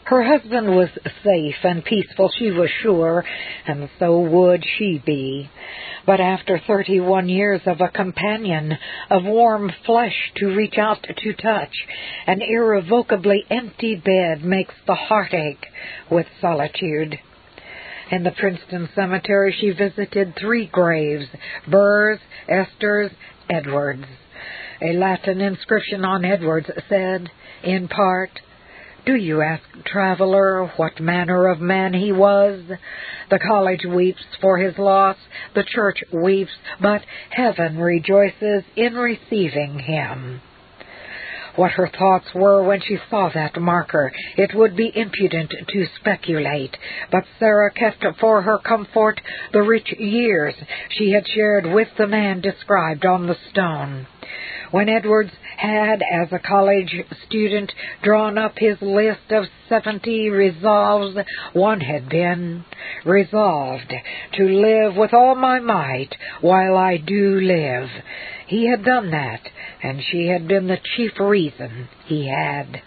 Her husband was safe and peaceful, she was sure, and so would she be. But after 31 years of a companion, of warm flesh to reach out to touch, an irrevocably empty bed makes the heart ache with solitude. In the Princeton Cemetery she visited 3 graves, Burr's, Esther's, Edwards. A Latin inscription on Edwards said, in part, "Do you ask, traveler, what manner of man he was? The college weeps for his loss, the church weeps, but heaven rejoices in receiving him." What her thoughts were when she saw that marker, it would be impudent to speculate, but Sarah kept for her comfort the rich years she had shared with the man described on the stone. When Edwards had, as a college student, drawn up his list of 70 resolves, one had been, "Resolved to live with all my might while I do live." He had done that, and she had been the chief reason he had.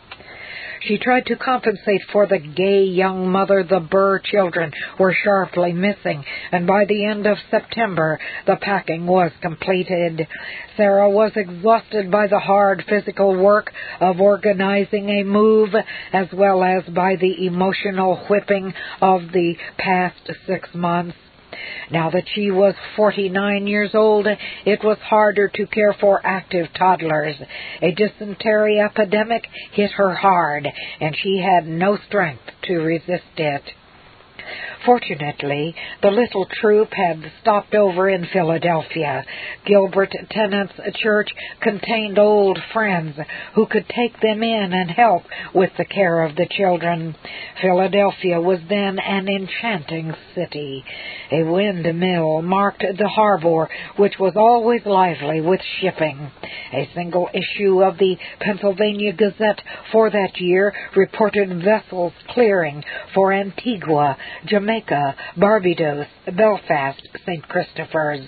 She tried to compensate for the gay young mother. The Burr children were sharply missing, and by the end of September the packing was completed. Sarah was exhausted by the hard physical work of organizing a move, as well as by the emotional whipping of the past 6 months. Now that she was 49 years old, it was harder to care for active toddlers. A dysentery epidemic hit her hard, and she had no strength to resist it. Fortunately, the little troop had stopped over in Philadelphia. Gilbert Tennant's church contained old friends who could take them in and help with the care of the children. Philadelphia was then an enchanting city. A windmill marked the harbor, which was always lively with shipping. A single issue of the Pennsylvania Gazette for that year reported vessels clearing for Antigua, Jamaica, Barbados, Belfast, St. Christopher's.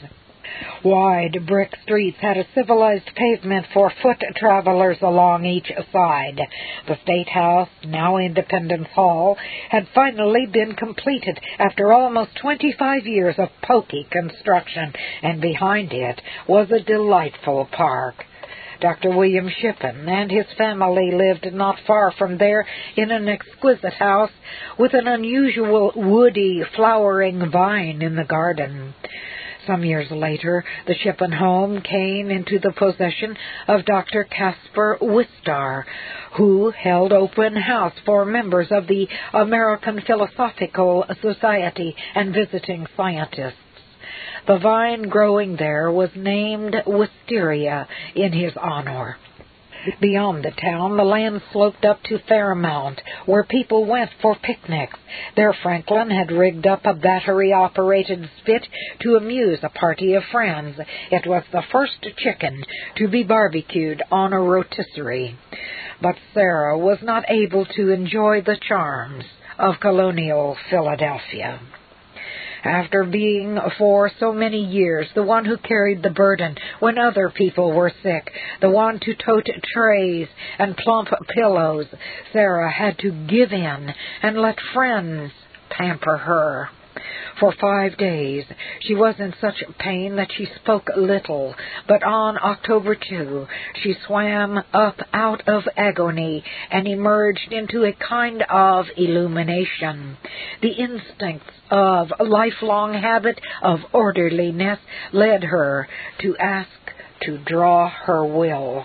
Wide brick streets had a civilized pavement for foot travelers along each side. The State House, now Independence Hall, had finally been completed after almost 25 years of pokey construction, and behind it was a delightful park. Dr. William Shippen and his family lived not far from there in an exquisite house with an unusual woody flowering vine in the garden. Some years later, the Shippen home came into the possession of Dr. Caspar Wistar, who held open house for members of the American Philosophical Society and visiting scientists. The vine growing there was named Wisteria in his honor. Beyond the town, the land sloped up to Fairmount, where people went for picnics. There Franklin had rigged up a battery-operated spit to amuse a party of friends. It was the first chicken to be barbecued on a rotisserie. But Sarah was not able to enjoy the charms of colonial Philadelphia. After being for so many years the one who carried the burden when other people were sick, the one to tote trays and plump pillows, Sarah had to give in and let friends pamper her. For 5 days she was in such pain that she spoke little, but on October 2 she swam up out of agony and emerged into a kind of illumination. The instincts of a lifelong habit of orderliness led her to ask to draw her will.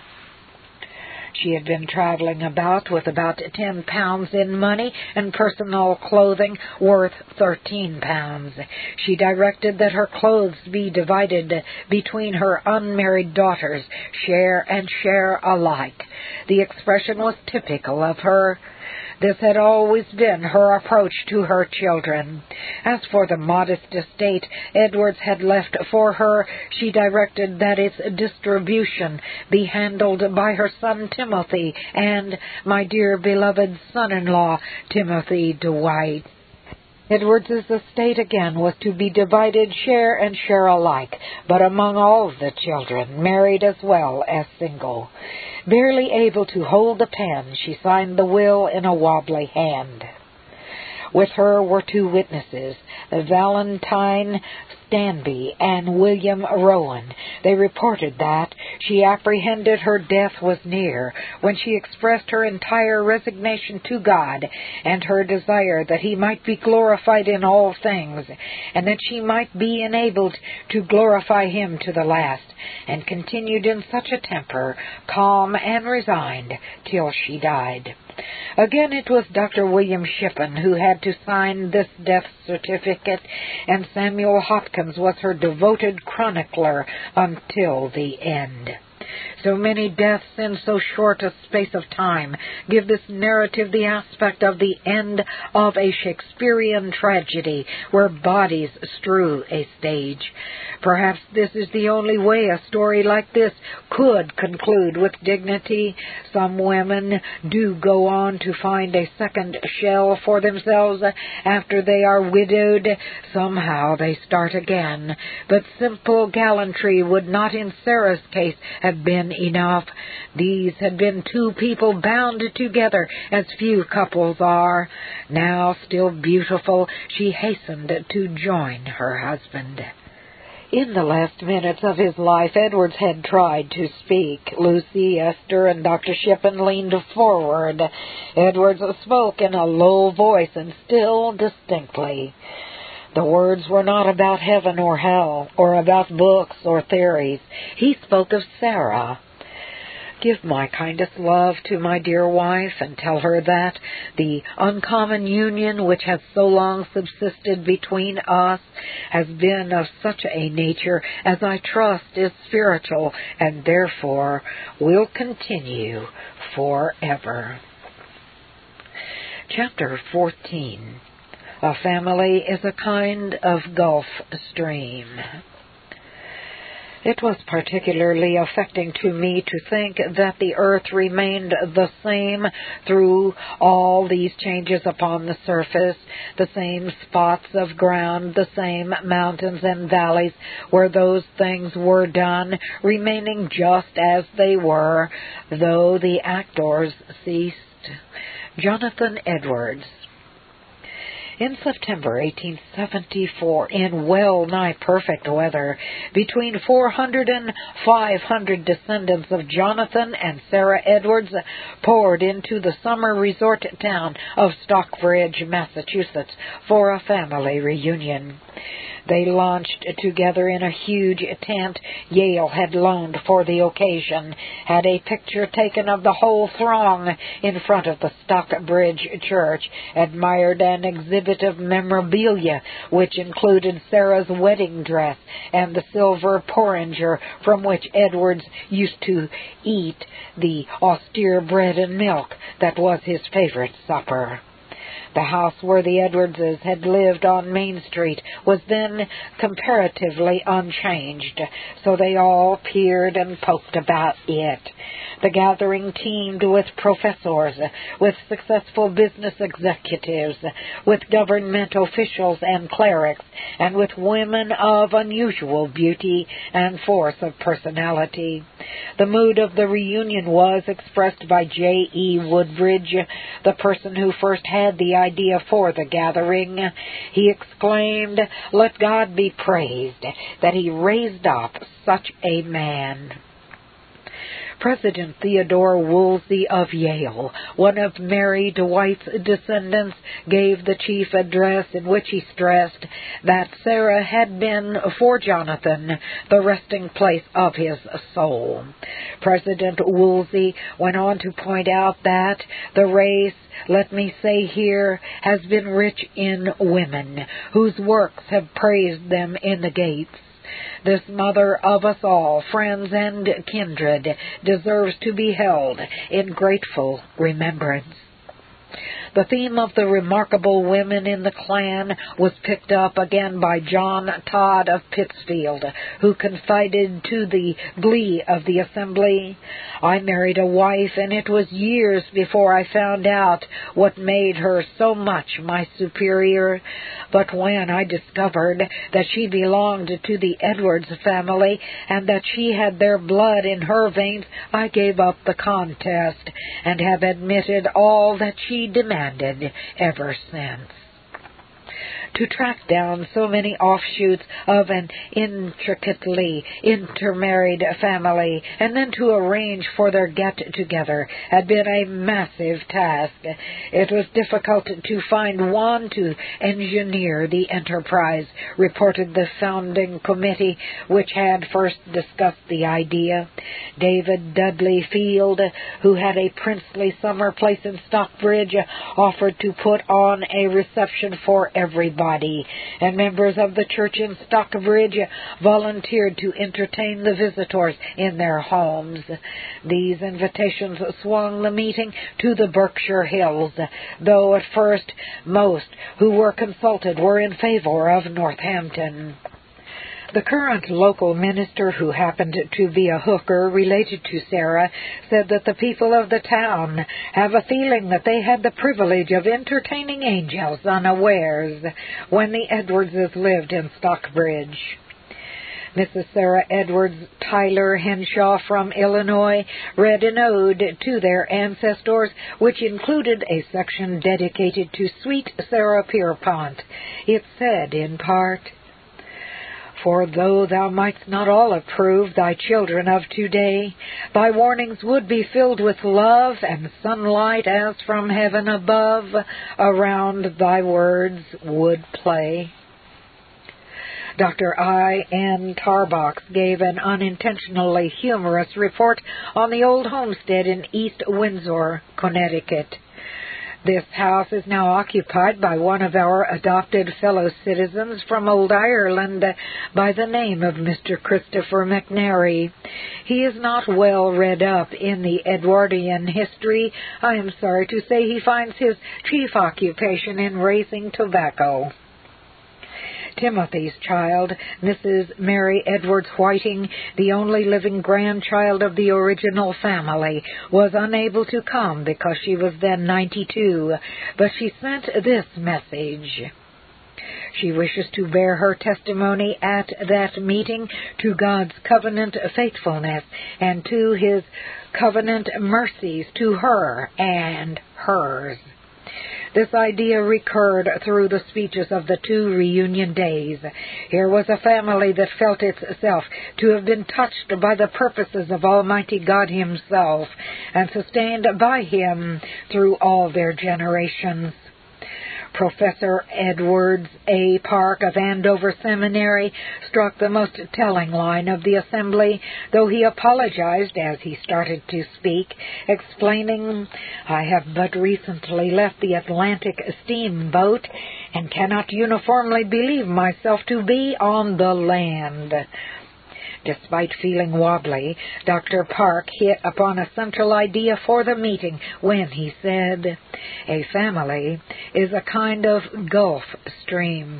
She had been traveling about with about 10 pounds in money and personal clothing worth 13 pounds. She directed that her clothes be divided between her unmarried daughters, share and share alike. The expression was typical of her. This had always been her approach to her children. As for the modest estate Edwards had left for her, she directed that its distribution be handled by her son Timothy and my dear beloved son-in-law Timothy Dwight. Edwards's estate again was to be divided share and share alike, but among all the children, married as well as single. Barely able to hold the pen, she signed the will in a wobbly hand. With her were two witnesses, Valentine Stanby and William Rowan. They reported that she apprehended her death was near when she expressed her entire resignation to God and her desire that He might be glorified in all things, and that she might be enabled to glorify Him to the last, and continued in such a temper, calm and resigned, till she died. Again, it was Dr. William Shippen who had to sign this death certificate, and Samuel Hopkins was her devoted chronicler until the end. So many deaths in so short a space of time give this narrative the aspect of the end of a Shakespearean tragedy where bodies strew a stage. Perhaps this is the only way a story like this could conclude with dignity. Some women do go on to find a second shell for themselves after they are widowed. Somehow they start again. But simple gallantry would not in Sarah's case have been enough. These had been two people bound together as few couples are. Now, still beautiful, she hastened to join her husband. In the last minutes of his life, Edwards had tried to speak. Lucy, Esther, and Dr. Shippen leaned forward. Edwards spoke in a low voice and still distinctly. The words were not about heaven or hell, or about books or theories. He spoke of Sarah. Give my kindest love to my dear wife, and tell her that the uncommon union which has so long subsisted between us has been of such a nature as I trust is spiritual, and therefore will continue forever. Chapter 14. A family is a kind of Gulf Stream. It was particularly affecting to me to think that the earth remained the same through all these changes upon the surface, the same spots of ground, the same mountains and valleys where those things were done, remaining just as they were, though the actors ceased. Jonathan Edwards. In September 1874, in well-nigh perfect weather, between 400 and 500 descendants of Jonathan and Sarah Edwards poured into the summer resort town of Stockbridge, Massachusetts, for a family reunion. They launched together in a huge tent Yale had loaned for the occasion, had a picture taken of the whole throng in front of the Stockbridge Church, admired an exhibit of memorabilia which included Sarah's wedding dress and the silver porringer from which Edwards used to eat the austere bread and milk that was his favorite supper. The house where the Edwardses had lived on Main Street was then comparatively unchanged, so they all peered and poked about it. The gathering teemed with professors, with successful business executives, with government officials and clerics, and with women of unusual beauty and force of personality. The mood of the reunion was expressed by J.E. Woodbridge, the person who first had the idea for the gathering. He exclaimed, "Let God be praised that He raised up such a man." President Theodore Woolsey of Yale, one of Mary Dwight's descendants, gave the chief address in which he stressed that Sarah had been, for Jonathan, the resting place of his soul. President Woolsey went on to point out that the race, let me say here, has been rich in women, whose works have praised them in the gates. This mother of us all, friends and kindred, deserves to be held in grateful remembrance. The theme of the remarkable women in the clan was picked up again by John Todd of Pittsfield, who confided to the glee of the assembly, "I married a wife, and it was years before I found out what made her so much my superior. But when I discovered that she belonged to the Edwards family and that she had their blood in her veins, I gave up the contest and have admitted all that she demanded ever since." To track down so many offshoots of an intricately intermarried family, and then to arrange for their get-together, had been a massive task. It was difficult to find one to engineer the enterprise, reported the founding committee, which had first discussed the idea. David Dudley Field, who had a princely summer place in Stockbridge, offered to put on a reception for everybody, and members of the church in Stockbridge volunteered to entertain the visitors in their homes. These invitations swung the meeting to the Berkshire Hills, though at first most who were consulted were in favor of Northampton. The current local minister, who happened to be a hooker related to Sarah, said that the people of the town have a feeling that they had the privilege of entertaining angels unawares when the Edwardses lived in Stockbridge. Mrs. Sarah Edwards Tyler Henshaw from Illinois read an ode to their ancestors, which included a section dedicated to sweet Sarah Pierpont. It said in part, "For though thou mightst not all approve thy children of today, thy warnings would be filled with love, and sunlight as from heaven above around thy words would play." Dr. I. N. Tarbox gave an unintentionally humorous report on the old homestead in East Windsor, Connecticut. This house is now occupied by one of our adopted fellow citizens from Old Ireland by the name of Mr. Christopher McNary. He is not well read up in the Edwardian history. I am sorry to say he finds his chief occupation in raising tobacco. Timothy's child, Mrs. Mary Edwards Whiting, the only living grandchild of the original family, was unable to come because she was then 92, but she sent this message. She wishes to bear her testimony at that meeting to God's covenant faithfulness and to His covenant mercies to her and hers. This idea recurred through the speeches of the two reunion days. Here was a family that felt itself to have been touched by the purposes of Almighty God Himself and sustained by Him through all their generations. Professor Edwards A. Park of Andover Seminary struck the most telling line of the assembly, though he apologized as he started to speak, explaining, "I have but recently left the Atlantic steamboat and cannot uniformly believe myself to be on the land." Despite feeling wobbly, Dr. Park hit upon a central idea for the meeting when he said, "A family is a kind of Gulf Stream."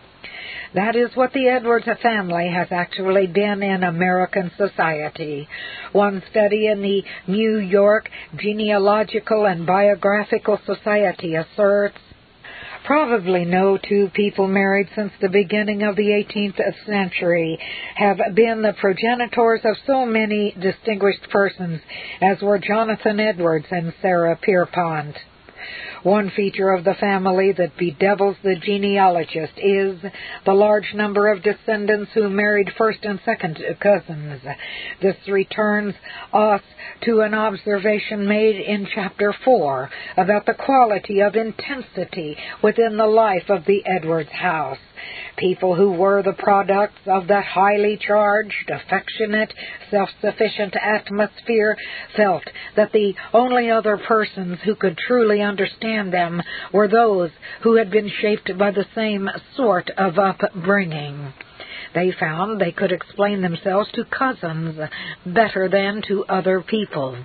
That is what the Edwards family has actually been in American society. One study in the New York Genealogical and Biographical Society asserts, "Probably no two people married since the beginning of the 18th century have been the progenitors of so many distinguished persons as were Jonathan Edwards and Sarah Pierpont." One feature of the family that bedevils the genealogist is the large number of descendants who married first and second cousins. This returns us to an observation made in Chapter 4 about the quality of intensity within the life of the Edwards house. People who were the products of that highly charged, affectionate, self-sufficient atmosphere felt that the only other persons who could truly understand them were those who had been shaped by the same sort of upbringing. They found they could explain themselves to cousins better than to other people.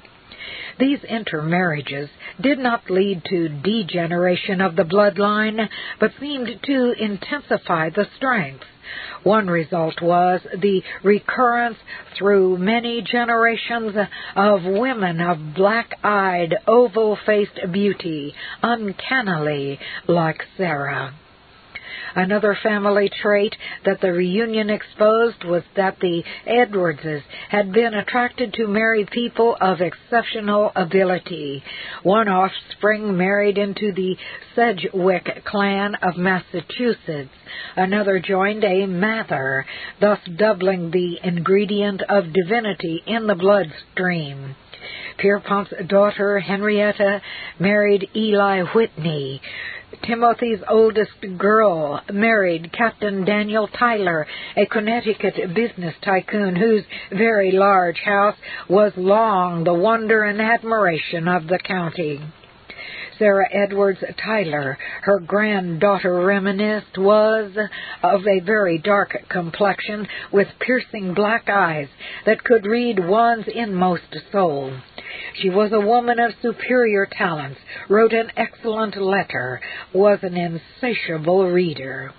These intermarriages did not lead to degeneration of the bloodline, but seemed to intensify the strength. One result was the recurrence through many generations of women of black-eyed, oval-faced beauty, uncannily like Sarah. Another family trait that the reunion exposed was that the Edwardses had been attracted to marry people of exceptional ability. One offspring married into the Sedgwick clan of Massachusetts. Another joined a Mather, thus doubling the ingredient of divinity in the bloodstream. Pierpont's daughter, Henrietta, married Eli Whitney. Timothy's oldest girl married Captain Daniel Tyler, a Connecticut business tycoon whose very large house was long the wonder and admiration of the county. Sarah Edwards Tyler, her granddaughter reminisced, was of a very dark complexion with piercing black eyes that could read one's inmost soul. She was a woman of superior talents, wrote an excellent letter, was an insatiable reader.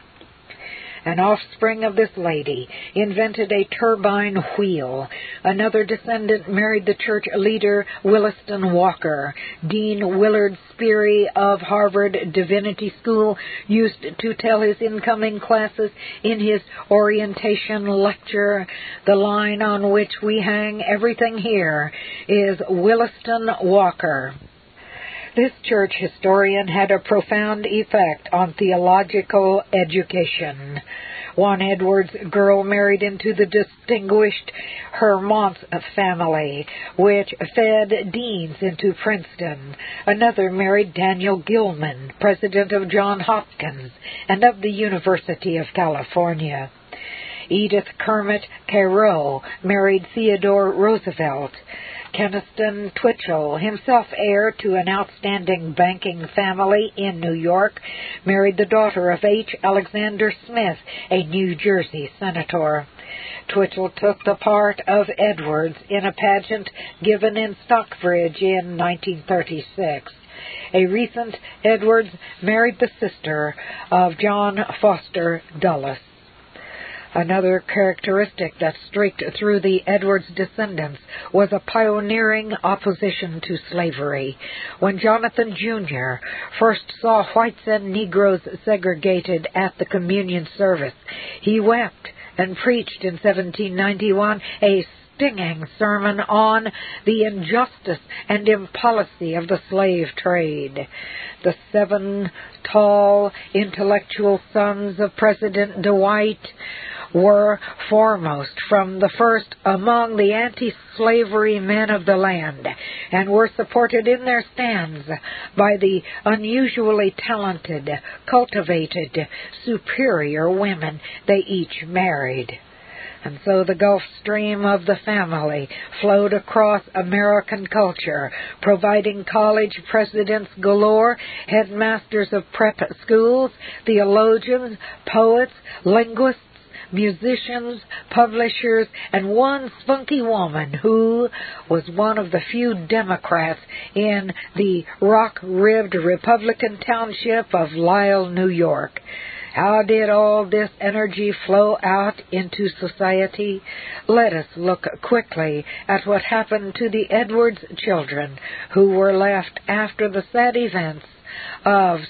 An offspring of this lady invented a turbine wheel. Another descendant married the church leader Williston Walker. Dean Willard Sperry of Harvard Divinity School used to tell his incoming classes in his orientation lecture, "The line on which we hang everything here is Williston Walker." This church historian had a profound effect on theological education. One Edwards girl married into the distinguished Hermont family, which fed deans into Princeton. Another married Daniel Gilman, president of Johns Hopkins and of the University of California. Edith Kermit Carew married Theodore Roosevelt. Keniston Twitchell, himself heir to an outstanding banking family in New York, married the daughter of H. Alexander Smith, a New Jersey senator. Twitchell took the part of Edwards in a pageant given in Stockbridge in 1936. A recent Edwards married the sister of John Foster Dulles. Another characteristic that streaked through the Edwards descendants was a pioneering opposition to slavery. When Jonathan Jr. first saw whites and Negroes segregated at the communion service, he wept and preached in 1791 a stinging sermon on the injustice and impolicy of the slave trade. The 7 tall, intellectual sons of President Dwight were foremost from the first among the anti-slavery men of the land, and were supported in their stands by the unusually talented, cultivated, superior women they each married. And so the Gulf Stream of the family flowed across American culture, providing college presidents galore, headmasters of prep schools, theologians, poets, linguists, musicians, publishers, and one spunky woman who was one of the few Democrats in the rock-ribbed Republican township of Lisle, New York. How did all this energy flow out into society? Let us look quickly at what happened to the Edwards children who were left after the sad events of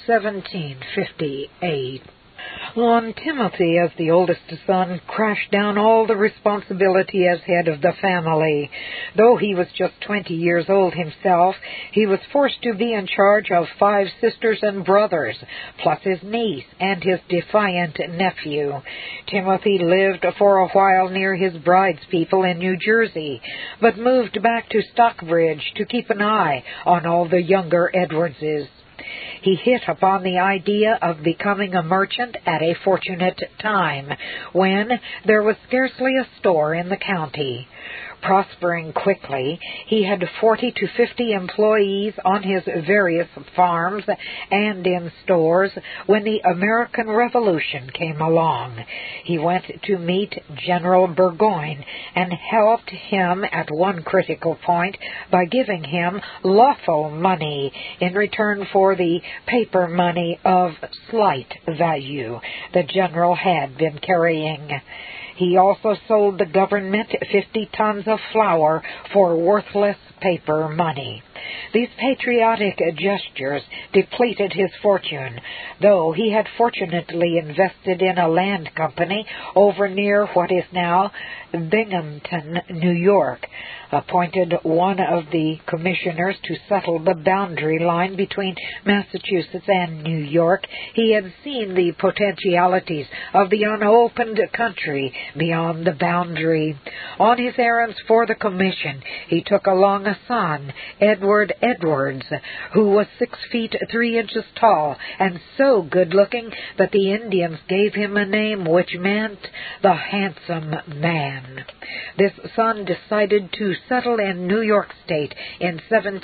1758. One Timothy, as the oldest son, crashed down all the responsibility as head of the family. Though he was just 20 years old himself, he was forced to be in charge of 5 sisters and brothers, plus his niece and his defiant nephew. Timothy lived for a while near his bride's people in New Jersey, but moved back to Stockbridge to keep an eye on all the younger Edwardses. He hit upon the idea of becoming a merchant at a fortunate time, when there was scarcely a store in the county. Prospering quickly, he had 40 to 50 employees on his various farms and in stores when the American Revolution came along. He went to meet General Burgoyne and helped him at one critical point by giving him lawful money in return for the paper money of slight value the general had been carrying. He also sold the government 50 tons of flour for worthless paper money. These patriotic gestures depleted his fortune, though he had fortunately invested in a land company over near what is now Binghamton, New York. Appointed one of the commissioners to settle the boundary line between Massachusetts and New York, he had seen the potentialities of the unopened country beyond the boundary. On his errands for the commission, he took along a son, Edward Edwards, who was 6 feet 3 inches tall and so good-looking that the Indians gave him a name which meant the handsome man. This son decided to settle in New York State in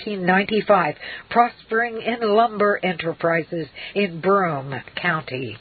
1795, prospering in lumber enterprises in Broome County.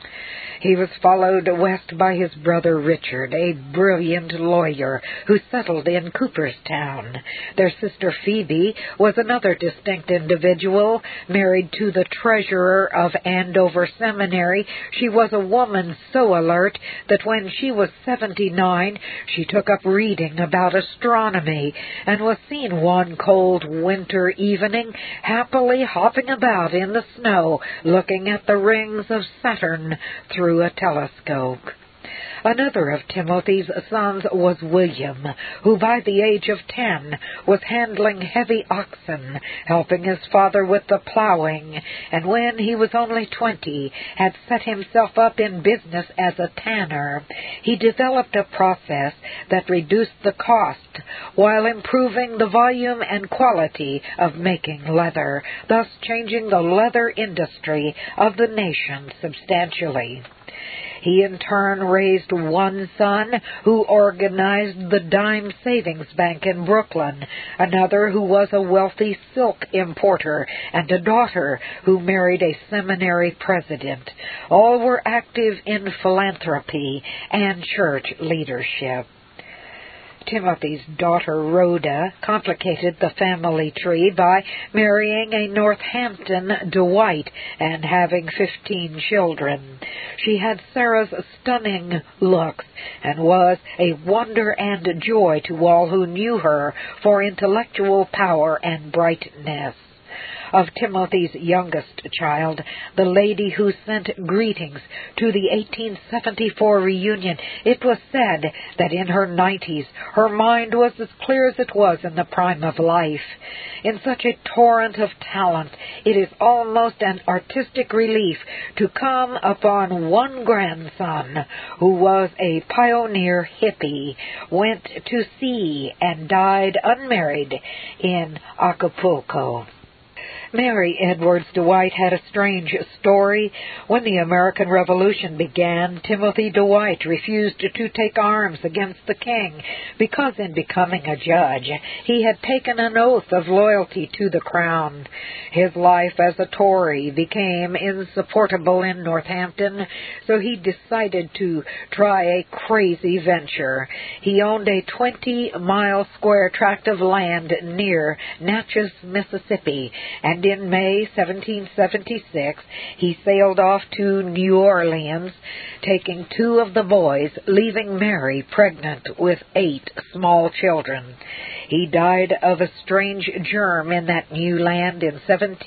He was followed west by his brother Richard, a brilliant lawyer who settled in Cooperstown. Their sister Phoebe was another distinct individual, married to the treasurer of Andover Seminary. She was a woman so alert that when she was 79, she took up reading about astronomy and was seen one cold winter evening happily hopping about in the snow, looking at the rings of Saturn through a telescope. Another of Timothy's sons was William, who by the age of 10 was handling heavy oxen, helping his father with the plowing, and when he was only 20 had set himself up in business as a tanner. He developed a process that reduced the cost while improving the volume and quality of making leather, thus changing the leather industry of the nation substantially. He in turn raised one son who organized the Dime Savings Bank in Brooklyn, another who was a wealthy silk importer, and a daughter who married a seminary president. All were active in philanthropy and church leadership. Timothy's daughter Rhoda complicated the family tree by marrying a Northampton Dwight and having 15 children. She had Sarah's stunning looks and was a wonder and joy to all who knew her for intellectual power and brightness. Of Timothy's youngest child, the lady who sent greetings to the 1874 reunion, it was said that in her 90s her mind was as clear as it was in the prime of life. In such a torrent of talent, it is almost an artistic relief to come upon one grandson who was a pioneer hippie, went to sea and died unmarried in Acapulco. Mary Edwards Dwight had a strange story. When the American Revolution began, Timothy Dwight refused to take arms against the king because in becoming a judge, he had taken an oath of loyalty to the crown. His life as a Tory became insupportable in Northampton, so he decided to try a crazy venture. He owned a 20-mile square tract of land near Natchez, Mississippi, and in May 1776, he sailed off to New Orleans, taking 2 of the boys, leaving Mary pregnant with 8 small children. He died of a strange germ in that new land in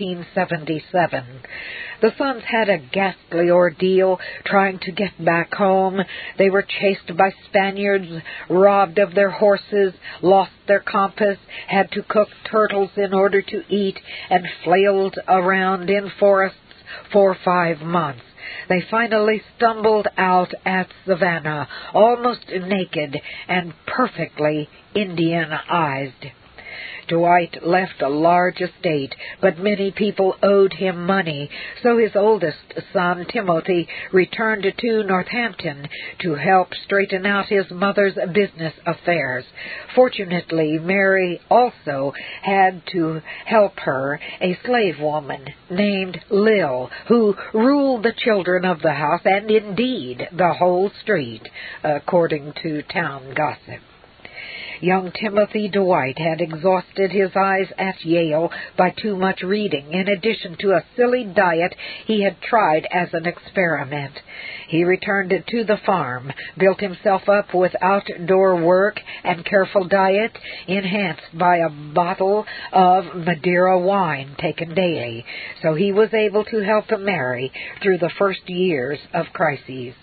1777. The sons had a ghastly ordeal trying to get back home. They were chased by Spaniards, robbed of their horses, lost their compass, had to cook turtles in order to eat, and flailed around in forests for 5 months. They finally stumbled out at Savannah, almost naked and perfectly Indianized. Dwight left a large estate, but many people owed him money, so his oldest son, Timothy, returned to Northampton to help straighten out his mother's business affairs. Fortunately, Mary also had to help her, a slave woman named Lil, who ruled the children of the house and, indeed, the whole street, according to town gossip. Young Timothy Dwight had exhausted his eyes at Yale by too much reading, in addition to a silly diet he had tried as an experiment. He returned to the farm, built himself up with outdoor work and careful diet, enhanced by a bottle of Madeira wine taken daily, so he was able to help Mary through the first years of crises.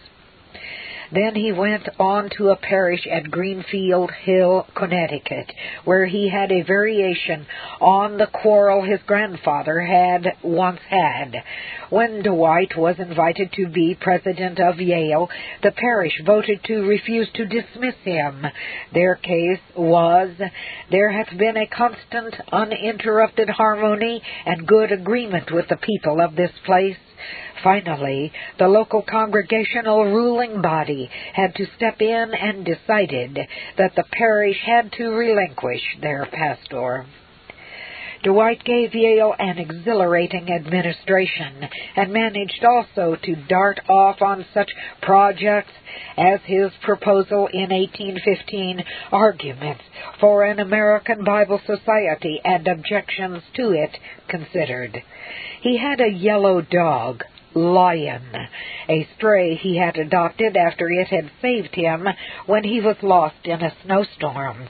Then he went on to a parish at Greenfield Hill, Connecticut, where he had a variation on the quarrel his grandfather had once had. When Dwight was invited to be president of Yale, the parish voted to refuse to dismiss him. Their case was, there hath been a constant, uninterrupted harmony and good agreement with the people of this place. Finally, the local congregational ruling body had to step in and decided that the parish had to relinquish their pastor. Dwight gave Yale an exhilarating administration and managed also to dart off on such projects as his proposal in 1815, Arguments for an American Bible Society and Objections to it Considered. He had a yellow dog, Lion, a stray he had adopted after it had saved him when he was lost in a snowstorm.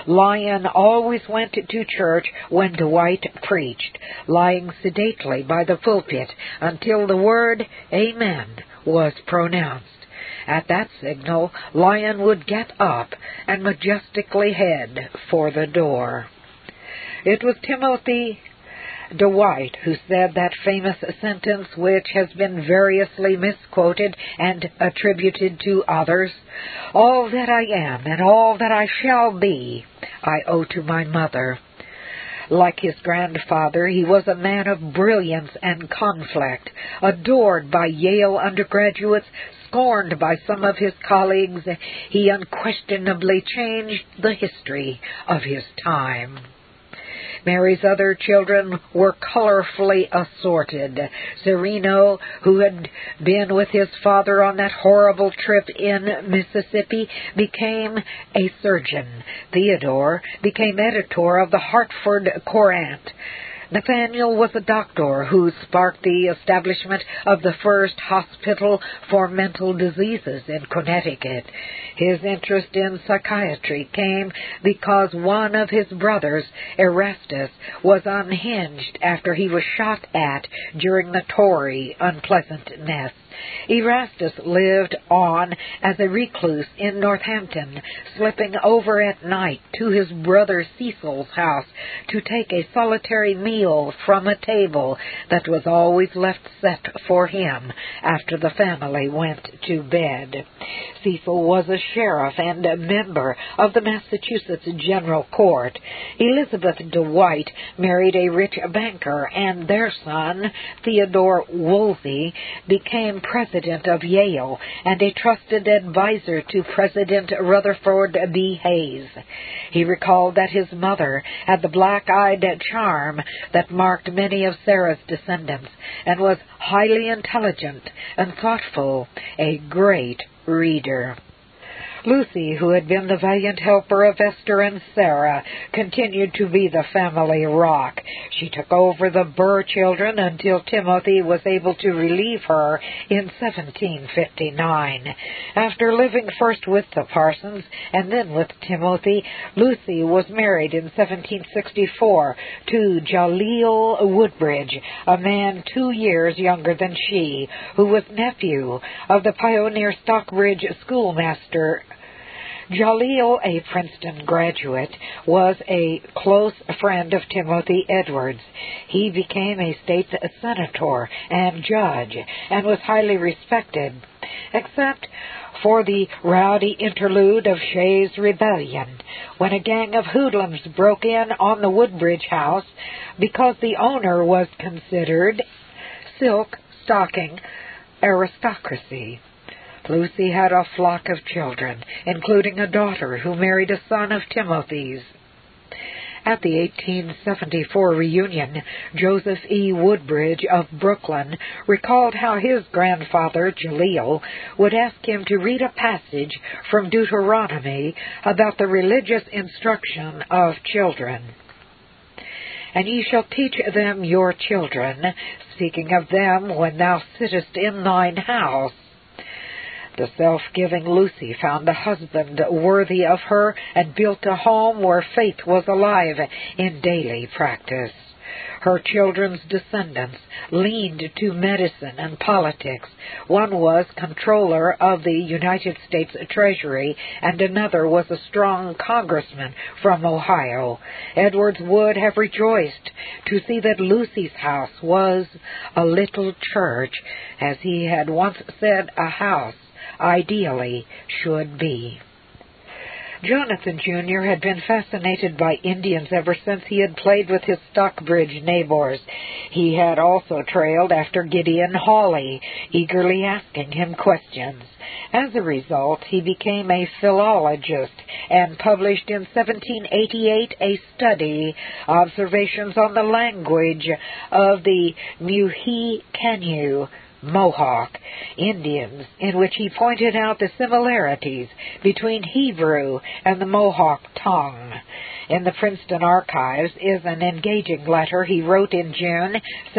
Lion always went to church when Dwight preached, lying sedately by the pulpit until the word Amen was pronounced. At that signal, Lion would get up and majestically head for the door. It was Timothy Dwight who said that famous sentence which has been variously misquoted and attributed to others, "All that I am and all that I shall be, I owe to my mother." Like his grandfather, he was a man of brilliance and conflict, adored by Yale undergraduates, scorned by some of his colleagues. He unquestionably changed the history of his time. Mary's other children were colorfully assorted. Sereno, who had been with his father on that horrible trip in Mississippi, became a surgeon. Theodore became editor of the Hartford Courant. Nathaniel was a doctor who sparked the establishment of the first hospital for mental diseases in Connecticut. His interest in psychiatry came because one of his brothers, Erastus, was unhinged after he was shot at during the Tory unpleasantness. Erastus lived on as a recluse in Northampton, slipping over at night to his brother Cecil's house to take a solitary meal from a table that was always left set for him after the family went to bed. Cecil was a sheriff and a member of the Massachusetts General Court. Elizabeth Dwight married a rich banker, and their son, Theodore Woolsey, became president of Yale and a trusted advisor to President Rutherford B. Hayes. He recalled that his mother had the black-eyed charm that marked many of Sarah's descendants and was highly intelligent and thoughtful, a great reader. Lucy, who had been the valiant helper of Esther and Sarah, continued to be the family rock. She took over the Burr children until Timothy was able to relieve her in 1759. After living first with the Parsons and then with Timothy, Lucy was married in 1764 to Jaleel Woodbridge, a man 2 years younger than she, who was nephew of the pioneer Stockbridge schoolmaster Jaleel, a Princeton graduate, was a close friend of Timothy Edwards. He became a state senator and judge and was highly respected, except for the rowdy interlude of Shays' Rebellion, when a gang of hoodlums broke in on the Woodbridge house because the owner was considered silk-stocking aristocracy. Lucy had a flock of children, including a daughter who married a son of Timothy's. At the 1874 reunion, Joseph E. Woodbridge of Brooklyn recalled how his grandfather, Jaleel, would ask him to read a passage from Deuteronomy about the religious instruction of children. "And ye shall teach them your children, speaking of them when thou sittest in thine house." The self-giving Lucy found a husband worthy of her and built a home where faith was alive in daily practice. Her children's descendants leaned to medicine and politics. One was Comptroller of the United States Treasury, and another was a strong congressman from Ohio. Edwards would have rejoiced to see that Lucy's house was a little church, as he had once said a house ideally should be. Jonathan Jr. had been fascinated by Indians ever since he had played with his Stockbridge neighbors. He had also trailed after Gideon Hawley, eagerly asking him questions. As a result, he became a philologist and published in 1788 a study, Observations on the Language of the Muhekanu Mohawk Indians, in which he pointed out the similarities between Hebrew and the Mohawk tongue. In the Princeton archives is an engaging letter he wrote in June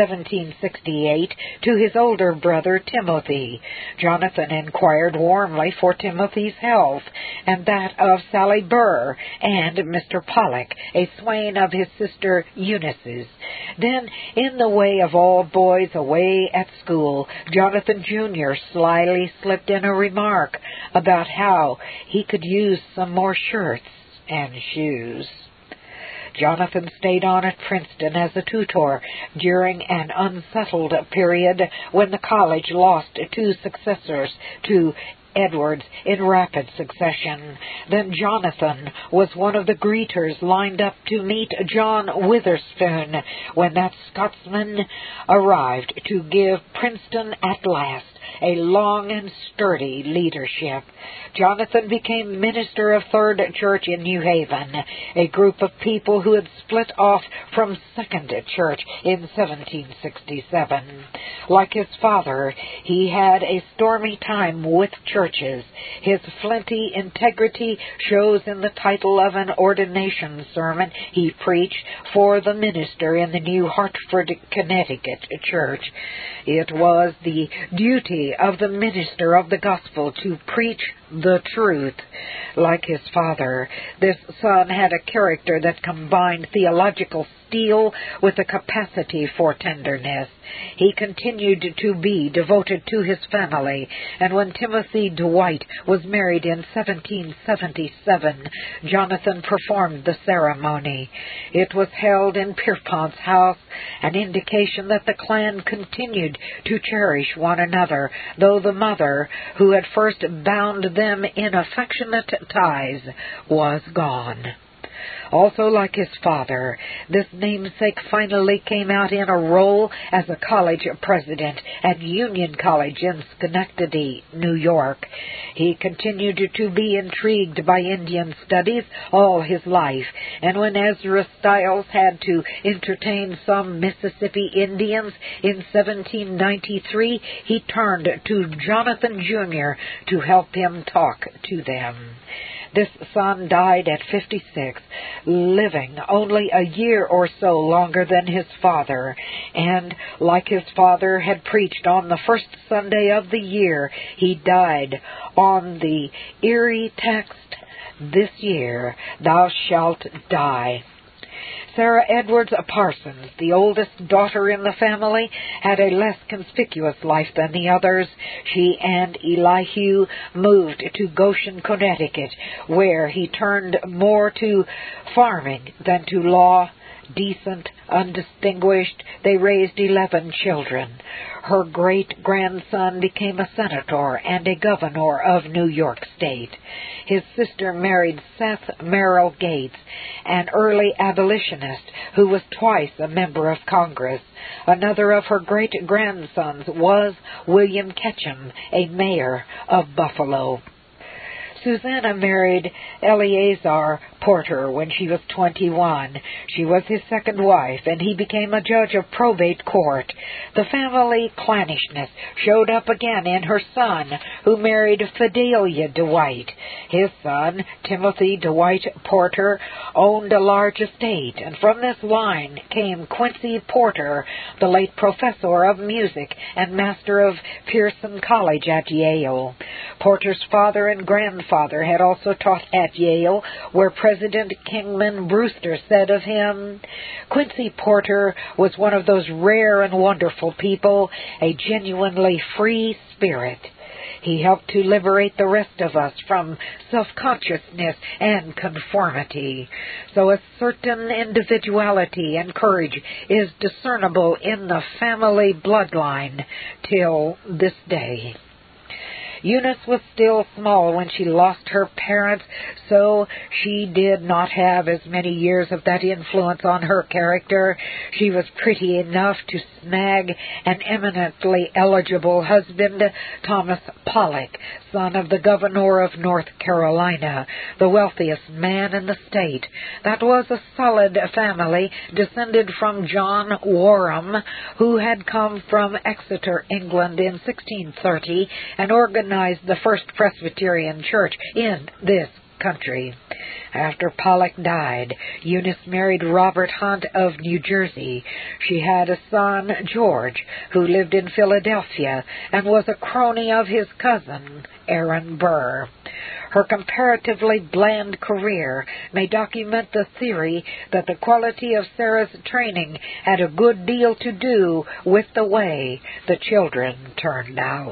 1768 to his older brother Timothy. Jonathan inquired warmly for Timothy's health and that of Sally Burr and Mr. Pollock, a swain of his sister Eunice's. Then, in the way of all boys away at school, Jonathan Jr. slyly slipped in a remark about how he could use some more shirts and shoes. Jonathan stayed on at Princeton as a tutor during an unsettled period when the college lost two successors to Edwards in rapid succession. Then Jonathan was one of the greeters lined up to meet John Witherspoon when that Scotsman arrived to give Princeton at last a long and sturdy leadership. Jonathan became minister of Third Church in New Haven, a group of people who had split off from Second Church in 1767. Like his father, he had a stormy time with churches. His flinty integrity shows in the title of an ordination sermon he preached for the minister in the New Hartford, Connecticut church. It was the duty of the minister of the gospel to preach the truth. Like his father, this son had a character that combined theological steel with a capacity for tenderness. He continued to be devoted to his family, and when Timothy Dwight was married in 1777, Jonathan performed the ceremony. It was held in Pierpont's house, an indication that the clan continued to cherish one another, though the mother, who had first bound them in affectionate ties, was gone. Also, like his father, this namesake finally came out in a role as a college president at Union College in Schenectady, New York. He continued to be intrigued by Indian studies all his life, and when Ezra Stiles had to entertain some Mississippi Indians in 1793, he turned to Jonathan Jr. to help him talk to them. This son died at 56, living only a year or so longer than his father, and, like his father had preached on the first Sunday of the year, he died on the eerie text, "This year thou shalt die." Sarah Edwards Parsons, the oldest daughter in the family, had a less conspicuous life than the others. She and Elihu moved to Goshen, Connecticut, where he turned more to farming than to law. Decent, undistinguished, they raised 11 children. Her great-grandson became a senator and a governor of New York State. His sister married Seth Merrill Gates, an early abolitionist who was twice a member of Congress. Another of her great-grandsons was William Ketchum, a mayor of Buffalo. Susanna married Eleazar Porter when she was 21. She was his second wife, and he became a judge of probate court. The family clannishness showed up again in her son, who married Fidelia Dwight. His son, Timothy Dwight Porter, owned a large estate, and from this line came Quincy Porter, the late professor of music and master of Pierson College at Yale. Porter's father and grandfather had also taught at Yale, where President Kingman Brewster said of him, "Quincy Porter was one of those rare and wonderful people, a genuinely free spirit. He helped to liberate the rest of us from self-consciousness and conformity. So a certain individuality and courage is discernible in the family bloodline till this day." Eunice was still small when she lost her parents, so she did not have as many years of that influence on her character. She was pretty enough to snag an eminently eligible husband, Thomas Pollock, son of the governor of North Carolina, the wealthiest man in the state. That was a solid family, descended from John Warham, who had come from Exeter, England in 1630 and organized the first Presbyterian church in this country. After Pollock died, Eunice married Robert Hunt of New Jersey. She had a son, George, who lived in Philadelphia and was a crony of his cousin, Aaron Burr. Her comparatively bland career may document the theory that the quality of Sarah's training had a good deal to do with the way the children turned out.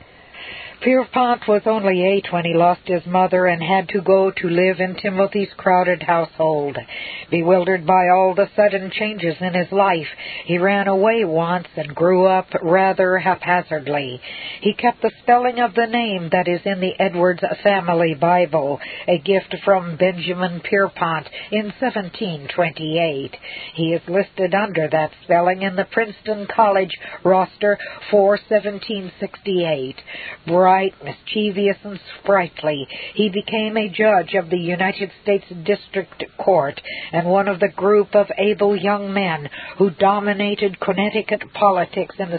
Pierpont was only 8 when he lost his mother and had to go to live in Timothy's crowded household. Bewildered by all the sudden changes in his life, he ran away once and grew up rather haphazardly. He kept the spelling of the name that is in the Edwards family Bible, a gift from Benjamin Pierpont in 1728. He is listed under that spelling in the Princeton College roster for 1768. Bright, mischievous, and sprightly, he became a judge of the United States District Court and one of the group of able young men who dominated Connecticut politics in the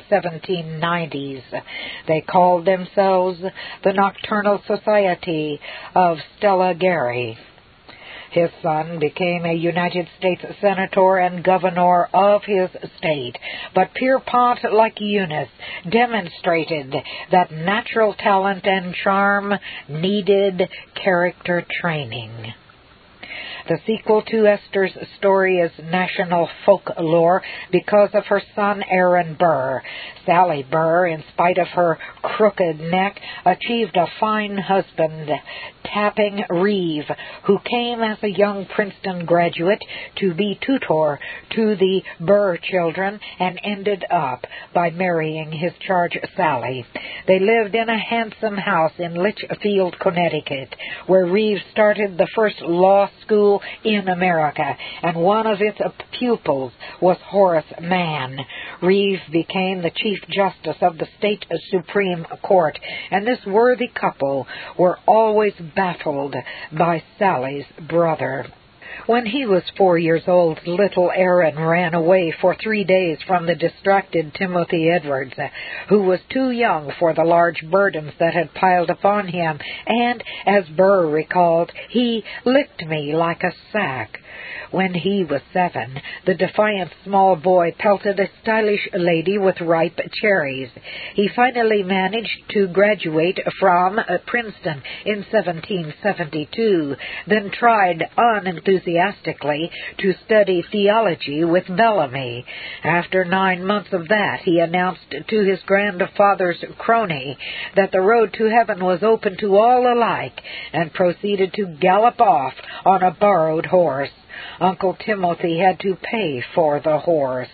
1790s. They called themselves the Nocturnal Society of Stella Gary. His son became a United States Senator and governor of his state. But Pierpont, like Eunice, demonstrated that natural talent and charm needed character training. The sequel to Esther's story is national folklore because of her son Aaron Burr. Sally Burr, in spite of her crooked neck, achieved a fine husband, Tapping Reeve, who came as a young Princeton graduate to be tutor to the Burr children and ended up by marrying his charge Sally. They lived in a handsome house in Litchfield, Connecticut, where Reeve started the first law school in America, and one of its pupils was Horace Mann. Reeve became the Chief Justice of the State Supreme Court, and this worthy couple were always baffled by Sally's brother. When he was 4 years old, little Aaron ran away for 3 days from the distracted Timothy Edwards, who was too young for the large burdens that had piled upon him, and, as Burr recalled, he licked me like a sack. When he was 7, the defiant small boy pelted a stylish lady with ripe cherries. He finally managed to graduate from Princeton in 1772, then tried unenthusiastically to study theology with Bellamy. After 9 months of that, he announced to his grandfather's crony that the road to heaven was open to all alike, and proceeded to gallop off on a borrowed horse. Uncle Timothy had to pay for the horse.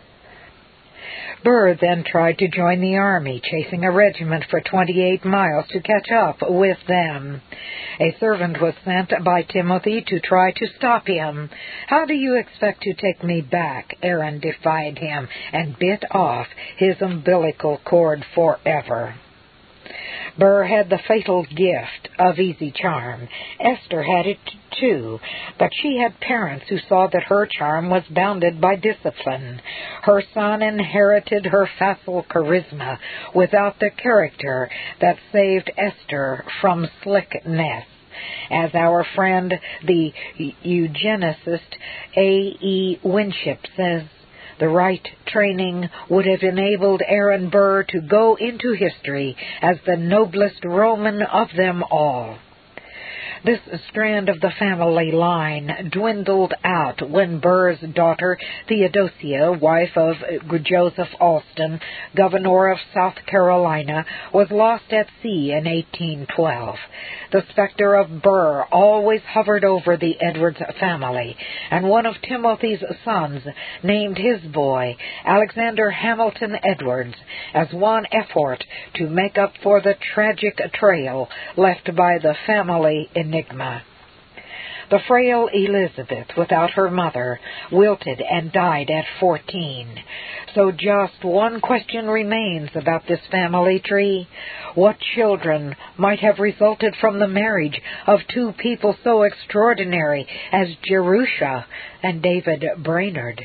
Burr then tried to join the army, chasing a regiment for 28 miles to catch up with them. A servant was sent by Timothy to try to stop him. "How do you expect to take me back?" Aaron defied him and bit off his umbilical cord forever. Burr had the fatal gift of easy charm. Esther had it too, but she had parents who saw that her charm was bounded by discipline. Her son inherited her facile charisma without the character that saved Esther from slickness. As our friend, the eugenicist A.E. Winship says, the right training would have enabled Aaron Burr to go into history as the noblest Roman of them all. This strand of the family line dwindled out when Burr's daughter, Theodosia, wife of Joseph Alston, governor of South Carolina, was lost at sea in 1812. The specter of Burr always hovered over the Edwards family, and one of Timothy's sons named his boy Alexander Hamilton Edwards as one effort to make up for the tragic trail left by the family enigma. The frail Elizabeth, without her mother, wilted and died at 14. So just one question remains about this family tree. What children might have resulted from the marriage of two people so extraordinary as Jerusha and David Brainerd?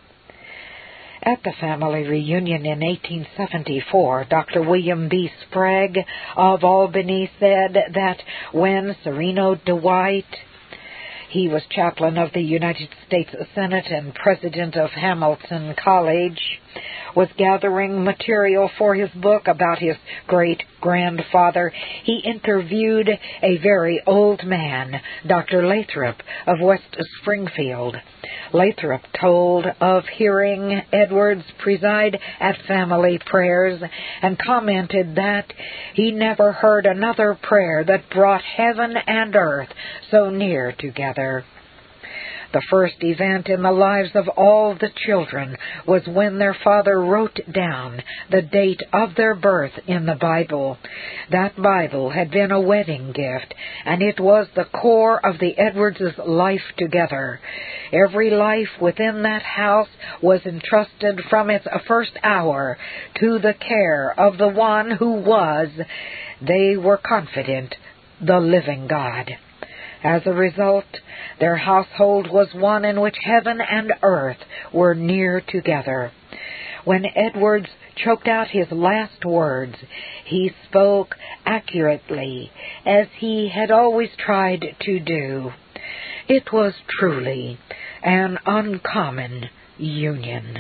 At the family reunion in 1874, Dr. William B. Sprague of Albany said that when Sereno Dwight, he was chaplain of the United States Senate and president of Hamilton College, was gathering material for his book about his great-grandfather, he interviewed a very old man, Dr. Lathrop of West Springfield. Lathrop told of hearing Edwards preside at family prayers and commented that he never heard another prayer that brought heaven and earth so near together. The first event in the lives of all the children was when their father wrote down the date of their birth in the Bible. That Bible had been a wedding gift, and it was the core of the Edwards' life together. Every life within that house was entrusted from its first hour to the care of the one who was, they were confident, the living God. As a result, their household was one in which heaven and earth were near together. When Edwards choked out his last words, he spoke accurately, as he had always tried to do. It was truly an uncommon union.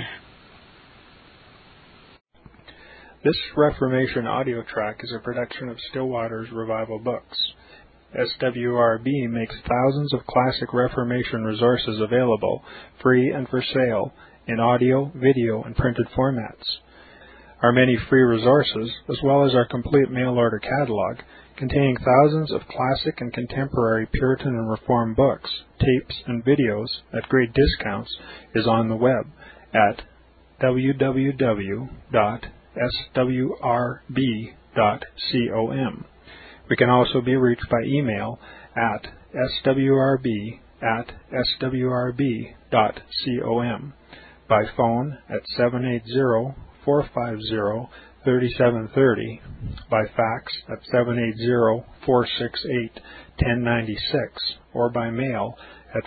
This Reformation audio track is a production of Stillwater's Revival Books. SWRB makes thousands of classic Reformation resources available, free and for sale, in audio, video, and printed formats. Our many free resources, as well as our complete mail-order catalog, containing thousands of classic and contemporary Puritan and Reformed books, tapes, and videos at great discounts, is on the web at www.swrb.com. We can also be reached by email at swrb@swrb.com, by phone at 780-450-3730, by fax at 780-468-1096, or by mail at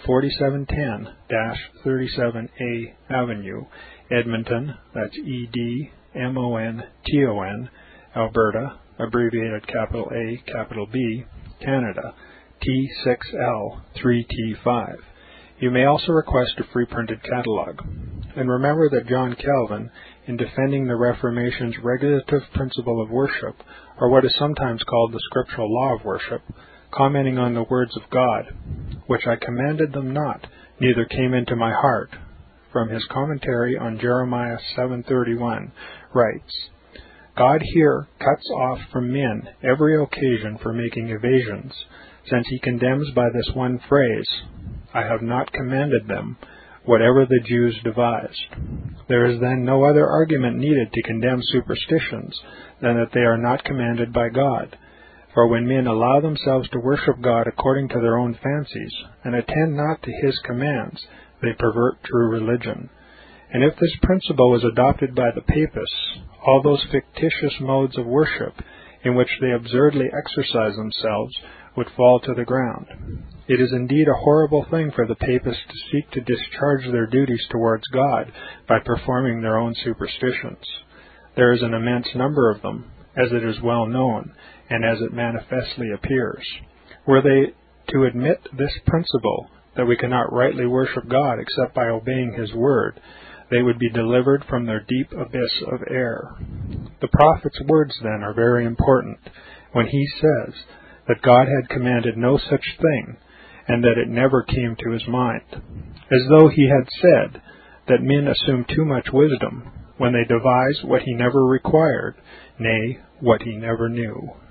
4710-37A Avenue, Edmonton, that's Edmonton, Alberta, abbreviated capital A, capital B, Canada, T6L3T5. You may also request a free printed catalog. And remember that John Calvin, in defending the Reformation's regulative principle of worship, or what is sometimes called the scriptural law of worship, commenting on the words of God, "Which I commanded them not, neither came into my heart," from his commentary on Jeremiah 7:31, writes, "God here cuts off from men every occasion for making evasions, since he condemns by this one phrase, 'I have not commanded them,' whatever the Jews devised. There is then no other argument needed to condemn superstitions than that they are not commanded by God. For when men allow themselves to worship God according to their own fancies, and attend not to his commands, they pervert true religion. And if this principle was adopted by the Papists, all those fictitious modes of worship in which they absurdly exercise themselves would fall to the ground. It is indeed a horrible thing for the Papists to seek to discharge their duties towards God by performing their own superstitions. There is an immense number of them, as it is well known, and as it manifestly appears. Were they to admit this principle, that we cannot rightly worship God except by obeying his word, they would be delivered from their deep abyss of error. The prophet's words, then, are very important, when he says that God had commanded no such thing, and that it never came to his mind, as though he had said that men assume too much wisdom when they devise what he never required, nay, what he never knew.